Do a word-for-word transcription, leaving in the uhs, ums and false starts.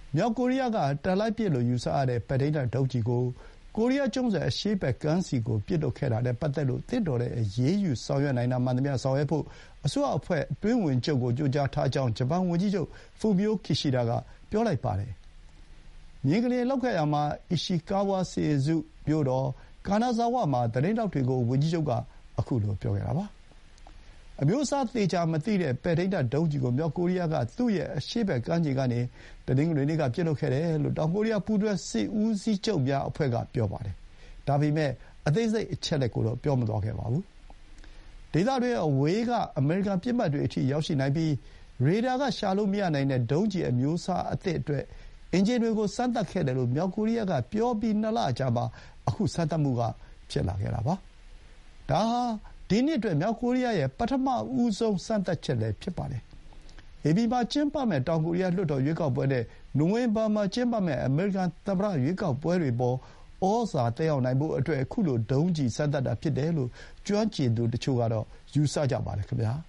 မြောက်ကိုရီးယားကတာလိုက်ပစ်လို့ယူဆရတဲ့ပဲ့ထိန်းတပ်ဒုံးကျည်ကိုကိုရီးယားကျွန်းဆွယ်အရှေ့ဘက်ကမ်းဆီကိုပစ်လွှတ်ခဲ့တာနဲ့ပတ်သက်လို့သင့်တော်တဲ့အရေးယူဆောင်ရွက်နိုင်တာမှန်သမျှဆောင်ရွက်ဖို့အစိုးရအဖွဲ့အတွင်းဝန်ချုပ်ကိုကြိုးကြားထားကြောင်းဂျပန်ဝန်ကြီးချုပ်ဖူမီယို ခီရှီဒါကပြောလိုက်ပါတယ်။မြေငလျင်လှုပ်ခဲ့ရာမှာအီရှီကာဝါစီရင်စုမြို့တော်ကာနာဇာဝမှာသတင်းထောက်တွေကိုဝန်ကြီးချုပ်ကအခုလိုပြောခဲ့တာပါ။အမျိုးအစားသေချာမသိတဲ့ပဲ့ထိန်းတပ်ဒုံးကျည်ကိုမြောက်ကိုရီးယားကသူ့ရဲ့အရှေ့ဘက်ကမ်းခြေကနေတနင်္ဂနွေနေ့ကပစ်လွှတ်ခဲ့တယ်လို့တောင်ကိုရီးယားပူးတွဲစစ်ဦးစီးချုပ်များအဖွဲ့ကပြောပါတယ်။ဒါပေမဲ့အသေးစိတ်အချက်အလက်ကိုတော့ပြောမသွားခဲ့ပါဘူး။ဒေသတွင်းအဝေးကအမေရိကန်ပစ်မှတ်တွေအထိရောက်ရှိနိုင်ပြီးရေဒါကရှာလို့မရနိုင်တဲ့ဒုံးကျည်အမျိုးအစားအသစ်အတွက်အင်ဂျင်တွေကိုစမ်းသပ်ခဲ့တယ်လို့မြောက်ကိုရီးယားကပြောပြီးနှစ်လအကြာမှာအခုစမ်းသပ်မှုကဖြစ်လာခဲ့တာပါ။ဒါဟာဒီနှစ်အတွက်မြောက်ကိုရီးယားရဲ့ပထမဦးဆုံးစမ်းသပ်ချက်လည်းဖြစ်ပါတယ်။ဧပြီမှာကျင်းပမယ့်တောင်ကိုရီးယားလွှတ်တော်ရွေးကောက်ပွဲနဲ့နိုဝင်ဘာမှာကျင်းပမယ့်အမေရိကန်သမ္မတရွေးကောက်ပွဲတွေပေါ်ဩဇာသက်ရောက်နိုင်ဖို့အတွက်အခုလိုဒုံးကျည်စမ်းသပ်တာဖြစ်တယ်လို့ကျွမ်းကျင်သူတချို့ကတော့ယူဆကြပါတယ်ခင်ဗျာ။